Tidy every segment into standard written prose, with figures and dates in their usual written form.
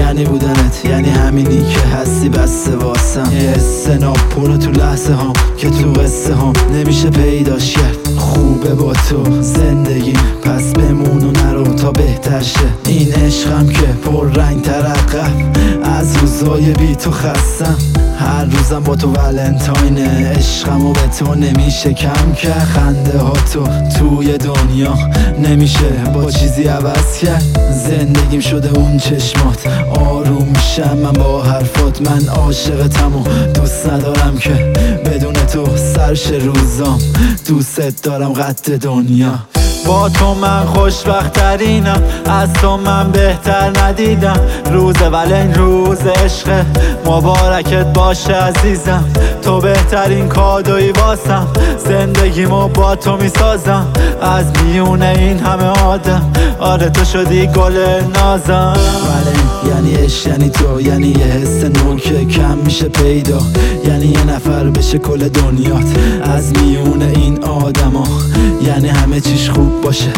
یعنی بودنت، یعنی همینی که هستی بسته واسم. یه حس ناپره تو لحظه هم که تو قصه هم نمیشه پیداش کرد. خوبه با تو زندگی، پس بمون و نرو تا بهتر شه. این عشقم که پر رنگ تر عقب، از روزای بی تو خستم. هر روزم با تو ولنتاینه، عشقمو به تو نمیشه کم کرد. خنده ها تو توی دنیا نمیشه با چیزی عوض کرد. زندگیم شده اون چشمات، آروم میشم من با حرفات. من عاشقتم و دوست ندارم که بدون تو سرش روزام. دوست دارم قد دنیا. با تو من خوشبخت ترینم، از تو من بهتر ندیدم. روز ولن روز عشق، مبارکت باشه عزیزم. تو بهترین کادوی واسم، زندگیمو با تو میسازم. از میونه این همه آدم، آره تو شدی گل نازم. ولن یعنی عشق، یعنی تو، یعنی یه حس نو که کم میشه پیدا. یعنی یه نفر بشه کل دنیات از میونه این آدما. یعنی همه چیش خوب باشه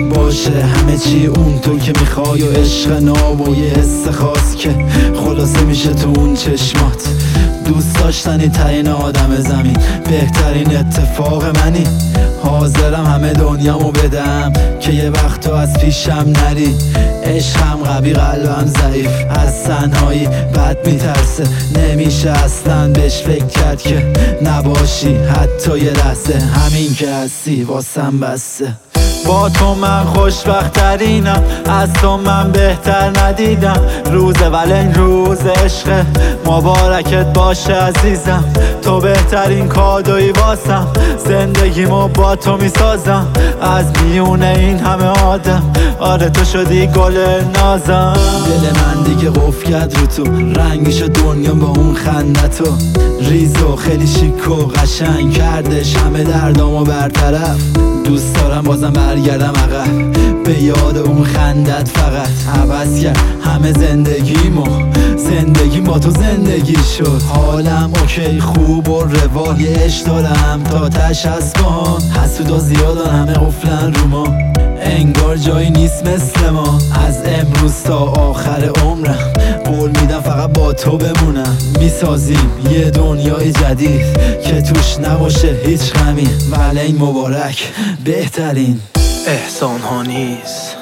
همه چی اون تو که میخوای. و عشق ناب و یه حس خاص که خلاصه میشه تو اون چشمات. دوست داشتنی ترین آدم زمین، بهترین اتفاق منی. حاضرم همه دنیامو بدم که یه وقت تو از پیشم نری. عشقم قوی قلبم ضعیف، از تنهایی بد میترسه. نمیشه اصلا بهش فکر کرد که نباشی حتی یه لحظه. همین که هستی واسم بسته. با تو من خوشبخت ترینم، از تو من بهتر ندیدم. روز ولن روز عشق، مبارکت باشه عزیزم. تو بهترین کادوی واسم، زندگیمو با تو میسازم. از میونه این همه آدم، آره تو شدی گل نازم. دل من دیگه قفل کرد رو تو، رنگی شد دنیا با اون خندتو. ریزو خیلی شیک و قشنگ کردش همه دردامو برطرف. دوست دارم بازم برگردم عقب به یاد اون خندت. فقط عوض کرد همه زندگیمو، زندگیم با تو زندگی شد. حالم اوکی خوب و روال، یه عشق دارم تا تش از پاهام. حسودا زیادن همه قفلن رو ما، انگار جایی نیست مثل ما. از امروز تا آخر عمرم قول میدم فقط با تو بمونم. میسازیم یه دنیای جدید که توش نباشه هیچ غمی. ولن مبارک بهترین. احسان ها نیست.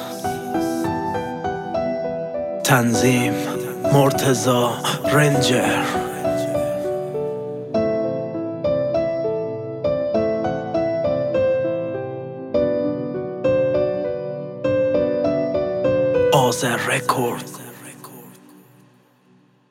تنظیم مرتضی رنجر. آذر رکورد.